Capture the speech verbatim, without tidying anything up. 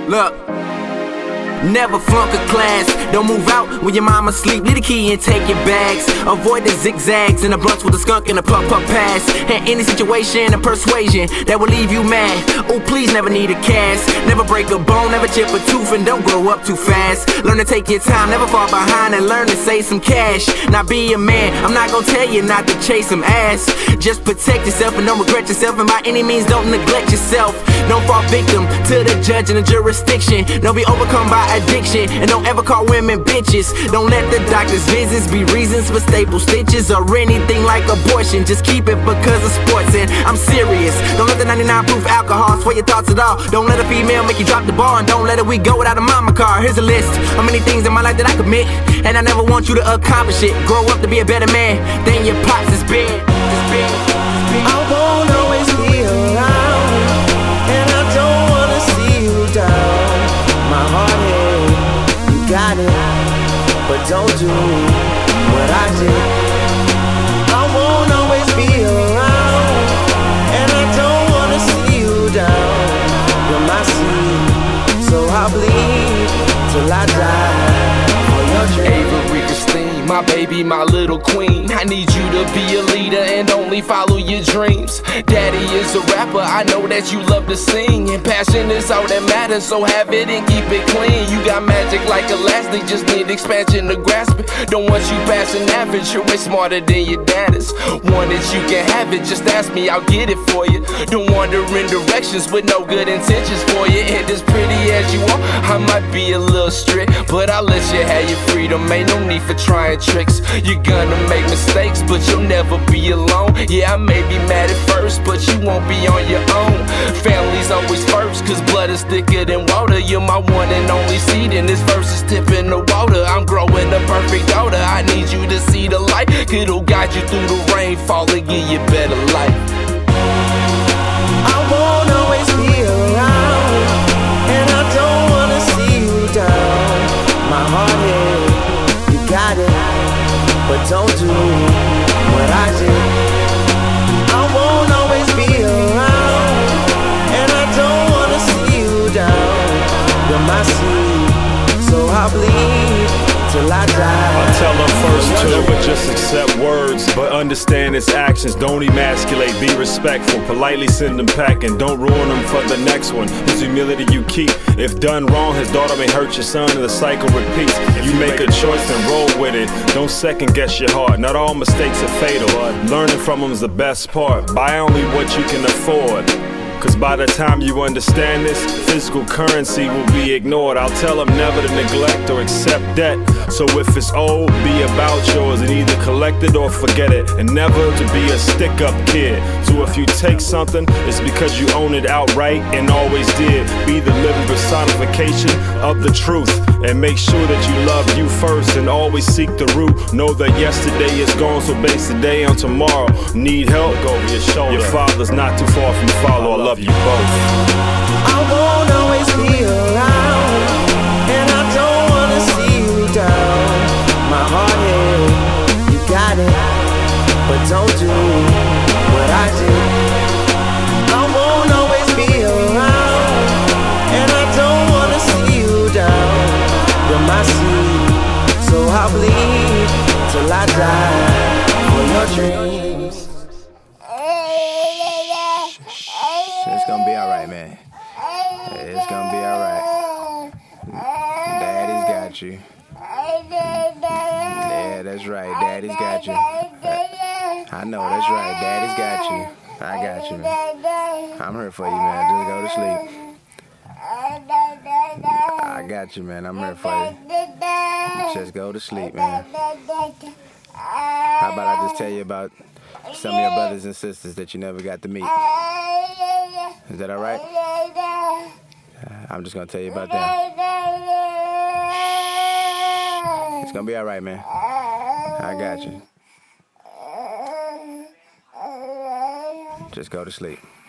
Look. Never flunk a class. Don't move out when your mama sleep. Leave the key and take your bags. Avoid the zigzags and the blunts with a skunk and a puff puff pass. And any situation or persuasion that will leave you mad. Oh, please never need a cast. Never break a bone, never chip a tooth, and don't grow up too fast. Learn to take your time, never fall behind, and learn to save some cash. Now be a man, I'm not gonna tell you not to chase some ass. Just protect yourself and don't regret yourself, and by any means don't neglect yourself. Don't fall victim to the judge and the jurisdiction. Don't be overcome by addiction, and don't ever call women bitches. Don't let the doctor's visits be reasons for staple stitches or anything like abortion. Just keep it because of sports, and I'm serious. Don't let the ninety-nine proof alcohol sway your thoughts at all. Don't let a female make you drop the ball, and don't let a week go without a mama car. Here's a list of many things in my life that I commit, and I never want you to accomplish it. Grow up to be a better man than your pops has been. I won't always be around, and I don't wanna see you down. My heart hate, you got it, but don't do what I did. I won't always be around, and I don't wanna see you down. You're my seed, so I'll bleed till I die for your dream. Avery Christine, my baby, my little queen. I need you to be a leader and only follow your dreams. Daddy is a rapper, I know that you love to sing, and passion is all that matters, so have it and keep it clean. You got magic like elastic, just need expansion to grasp it. Don't want you passing average, you're way smarter than your dad is. Want it, you can have it, just ask me, I'll get it for you. Don't wander in directions with no good intentions for you. And as pretty as you are, I might be a little strict, but I'll let you have your freedom, ain't no need for trying tricks. You're gonna make mistakes, but you'll never be alone. Yeah, I may be mad at first, but you won't be on your own. Family's always first, cause blood is thicker than water. You're my one and only seed, and this verse is tipping the water. I'm growing a perfect daughter, I need you to see the light. It'll guide you through the rainfall and give you better life. I won't always be around, and I don't wanna see you down. My heart hate, you got it, but don't do what I did. I won't always be around, and I don't wanna see you down. You're my seed, so I'll bleed till I die. I tell her first to never just accept words, but understand its actions. Don't emasculate, be respectful. Politely send them packing, don't ruin them for the next one. This humility you keep. If done wrong, his daughter may hurt your son, and the cycle repeats. If you make a choice, then roll with it. Don't second guess your heart. Not all mistakes are fatal. Learning from them is the best part. Buy only what you can afford. Cause by the time you understand this, physical currency will be ignored. I'll tell them never to neglect or accept debt. So if it's old, be about yours and either collect it or forget it. And never to be a stick-up kid. So if you take something, it's because you own it outright and always did. Be the living personification of the truth. And make sure that you love you first and always seek the root. Know that yesterday is gone, so base the day on tomorrow. Need help? Go over your shoulder. Your father's not too far from follow. I love you both. I won't always be around, and I don't wanna see you down. My heart hate, you got it, but don't do what I did. I won't always be around, and I don't wanna see you down. You're my seed, so I'll bleed till I die for your dreams. It's gonna be alright, man. It's gonna be alright. Daddy's got you. Yeah, that's right. Daddy's got you. I know, that's right. Daddy's got you. I got you, man. I'm here for you, man. Just go to sleep. I got you, man. I'm here for you. Just go to sleep, man. How about I just tell you about some of your brothers and sisters that you never got to meet? Is that all right? I'm just gonna tell you about them. It's gonna be all right, man. I got you. Just go to sleep.